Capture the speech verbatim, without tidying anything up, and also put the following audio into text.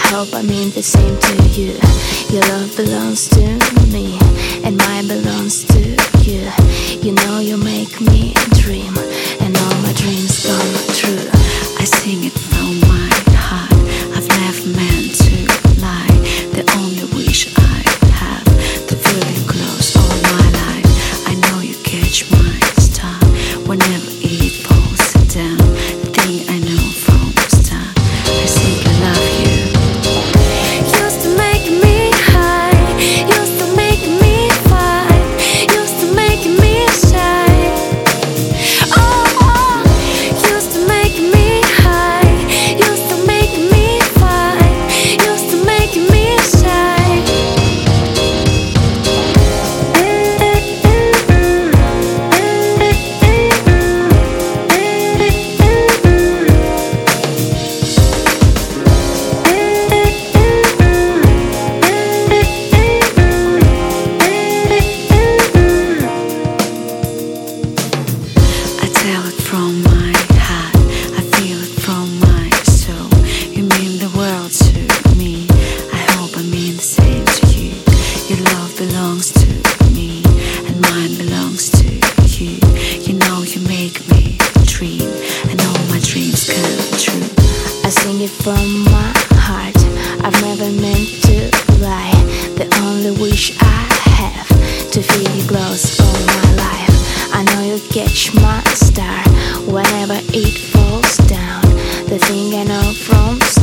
hope I mean the same to you. Your love belongs to me, and mine belongs to you. You know you make me dream, and all my dreams come true. I sing it from my heart. I've never meant to lie. The only wish I have, to feel you close all my life. I know you catch my star whenever it falls down. The thing I know from the start, I think I love you. Used to make me high, used to make me fight, used to make me shy. Oh, oh. Used to make me high, used to make me fight, used to make me shy. I tell it from my heart, I feel it from my soul. You mean the world to me, I hope I mean the same to you. Your love belongs to me, and mine belongs to you. You know you make me dream, and all my dreams come true. I sing it from my heart. I've never meant to lie. The only wish I have, to feel you close all my life. I know you catch my star whenever it falls down. The thing I know from